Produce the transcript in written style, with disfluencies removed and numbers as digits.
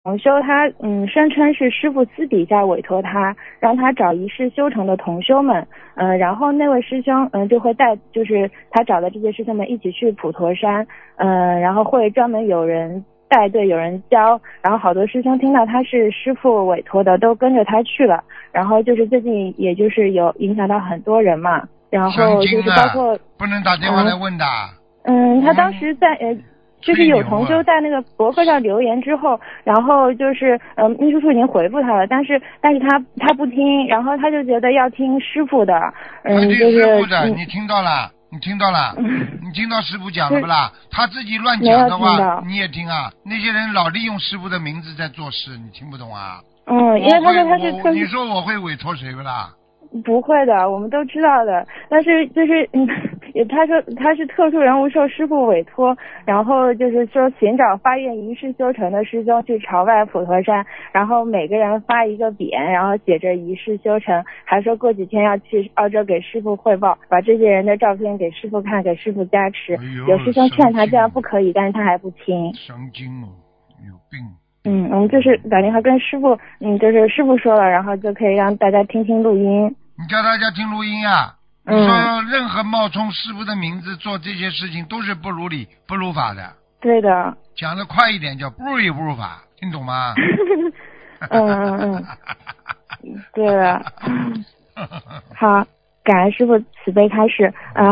同修他声称是师父私底下委托他，让他找一世修成的同修们，然后那位师兄就会带，就是他找的这些师兄们一起去普陀山，然后会专门有人带队，有人教，然后好多师兄听到他是师父委托的，都跟着他去了，然后就是最近也就是有影响到很多人嘛，然后就是包括不能打电话来问的。 他当时在就是有同修在那个博客上留言之后，然后就是秘书处已经回复他了，但是他不听，然后他就觉得要听师傅的，就是师傅的，你听到了？你听到了？你听到师傅讲了不啦？他自己乱讲的话你也听啊？那些人老利用师傅的名字在做事，你听不懂啊？ 因为他说他是你说我会委托谁不啦？ 不会的，我们都知道的。但是就是他说他是特殊人物受师父委托，然后就是说寻找发愿一世修成的师兄去朝拜普陀山，然后每个人发一个匾，然后写着一世修成，还说过几天要去澳洲给师父汇报，把这些人的照片给师父看，给师父加持。有师兄劝他这样不可以，但是他还不听。 神经哦，有病。 我们就是打电话跟师傅，就是师傅说了，然后就可以让大家听听录音。 你叫大家听录音啊！你说任何冒充师傅的名字做这些事情都是不如理不如法的。 对的。 讲得快一点叫不如理不如法，听懂吗？ 对了。好，感恩师傅慈悲开示。